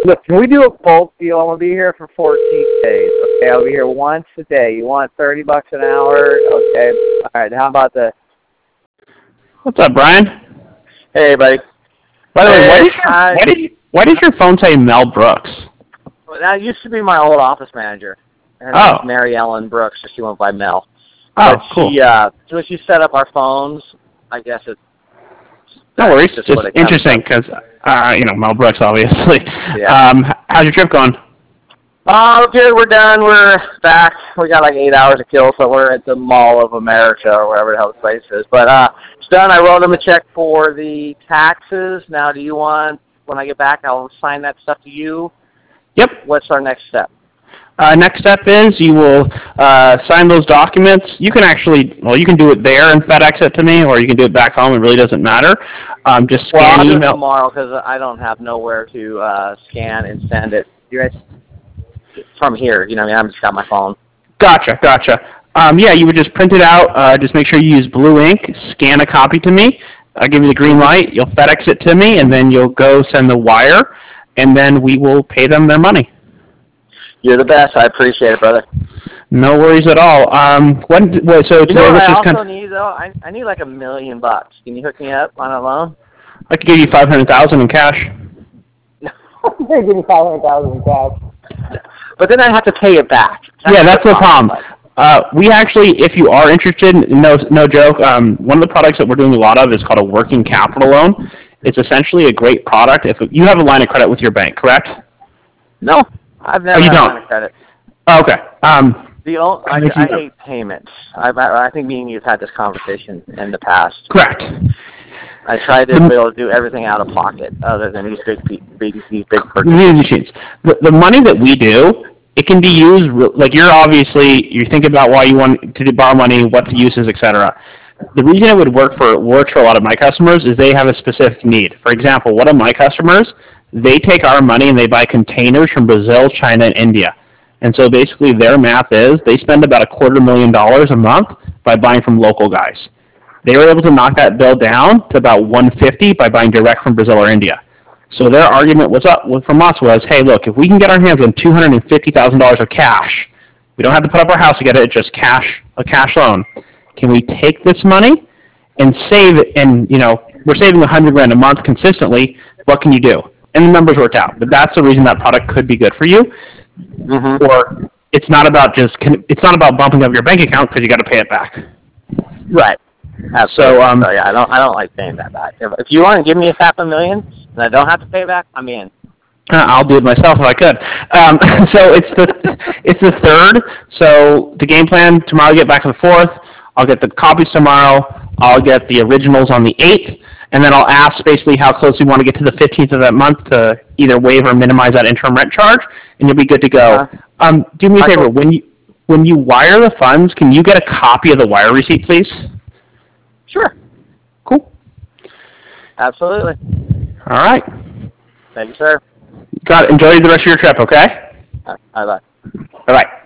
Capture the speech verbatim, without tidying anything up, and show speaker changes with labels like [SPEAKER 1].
[SPEAKER 1] Look, can we do a bulk deal? I'm gonna be here for fourteen days. Okay, I'll be here once a day. You want thirty bucks an hour? Okay. All right. How about the?
[SPEAKER 2] What's up, Brian?
[SPEAKER 1] Hey, buddy.
[SPEAKER 2] By the way, why
[SPEAKER 1] Hey,
[SPEAKER 2] did, your,
[SPEAKER 1] hi.
[SPEAKER 2] why, did you, why did your phone say Mel Brooks?
[SPEAKER 1] Well, that used to be my old office manager. Her
[SPEAKER 2] Oh.
[SPEAKER 1] name's Mary Ellen Brooks, so she went by Mel.
[SPEAKER 2] Oh,
[SPEAKER 1] but
[SPEAKER 2] cool.
[SPEAKER 1] She, uh, so when she set up our phones, I guess it.
[SPEAKER 2] No worries.
[SPEAKER 1] Just
[SPEAKER 2] Just
[SPEAKER 1] what it
[SPEAKER 2] interesting because, uh, you know, Mel Brooks, obviously.
[SPEAKER 1] Yeah.
[SPEAKER 2] Um, how's your trip going?
[SPEAKER 1] Oh, good. We're done. We're back. We got like eight hours to kill, so we're at the Mall of America or wherever the hell the place is. But uh, it's done. I wrote them a check for the taxes. Now, do you want, when I get back, I'll sign that stuff to you?
[SPEAKER 2] Yep.
[SPEAKER 1] What's our next step?
[SPEAKER 2] Uh, next step is you will uh, sign those documents. You can actually, well, you can do it there and FedEx it to me, or you can do it back home. It really doesn't matter. Um, just scan
[SPEAKER 1] well, I'll
[SPEAKER 2] email.
[SPEAKER 1] do it tomorrow because I don't have nowhere to uh, scan and send it. You guys, from here, you know, I mean, I've just got my phone.
[SPEAKER 2] Gotcha, gotcha. Um, yeah, you would just print it out. Uh, just make sure you use blue ink. Scan a copy to me. I'll give you the green light. You'll FedEx it to me, and then you'll go send the wire, and then we will pay them their money.
[SPEAKER 1] You're the best. I appreciate it, brother.
[SPEAKER 2] No worries at all. Um, when, well, so
[SPEAKER 1] You
[SPEAKER 2] today
[SPEAKER 1] know what
[SPEAKER 2] was
[SPEAKER 1] I
[SPEAKER 2] just
[SPEAKER 1] also
[SPEAKER 2] kind
[SPEAKER 1] need, though? I, I need like a million bucks. Can you hook me up on a loan?
[SPEAKER 2] I could give you five hundred thousand in cash.
[SPEAKER 1] No, give me five hundred thousand in cash. But then I have to pay it back.
[SPEAKER 2] That's yeah, that's the problem. Uh, we actually, if you are interested, no, no joke, um, one of the products that we're doing a lot of is called a working capital loan. It's essentially a great product. If you have a line of credit with your bank, correct?
[SPEAKER 1] No, I've never
[SPEAKER 2] oh, you
[SPEAKER 1] had
[SPEAKER 2] don't?
[SPEAKER 1] a line of credit.
[SPEAKER 2] Oh, okay. Um,
[SPEAKER 1] the only, I, I hate payments. I, I think me and you have had this conversation in the past.
[SPEAKER 2] Correct.
[SPEAKER 1] I tried to be able to do everything out of pocket, other than these big, big these big purchases.
[SPEAKER 2] These machines. The, the money that we do, it can be used, like you're obviously, you think about why you want to borrow money, what the use is, et cetera. The reason it would work for works for a lot of my customers is they have a specific need. For example, one of my customers, they take our money and they buy containers from Brazil, China, and India. And so basically their math is they spend about a quarter million dollars a month by buying from local guys. They were able to knock that bill down to about one hundred fifty by buying direct from Brazil or India. So their argument was up from us was, hey, look, if we can get our hands on two hundred fifty thousand dollars of cash, we don't have to put up our house to get it, it's just cash, a cash loan. Can we take this money and save it? And, you know, we're saving one hundred grand a month consistently. What can you do? And the numbers worked out. But that's the reason that product could be good for you.
[SPEAKER 1] Mm-hmm.
[SPEAKER 2] Or it's not about just, it's not about bumping up your bank account because you got to pay it back.
[SPEAKER 1] Right.
[SPEAKER 2] Absolutely. So, um,
[SPEAKER 1] so yeah, I don't, I don't like paying that back. If, if you want to give me a half a million and I don't have to pay it back, I'm in.
[SPEAKER 2] Uh, I'll do it myself if I could. Um, so it's the it's the third. So the game plan tomorrow. I get back on the fourth. I'll get the copies tomorrow. I'll get the originals on the eighth, and then I'll ask basically how close we want to get to the fifteenth of that month to either waive or minimize that interim rent charge, and you'll be good to go. Uh, um, do me a favor. When you when you wire the funds, can you get a copy of the wire receipt, please?
[SPEAKER 1] Sure.
[SPEAKER 2] Cool.
[SPEAKER 1] Absolutely.
[SPEAKER 2] All right.
[SPEAKER 1] Thank you, sir.
[SPEAKER 2] Got it. Enjoy the rest of your trip, okay?
[SPEAKER 1] Bye-bye.
[SPEAKER 2] Bye-bye.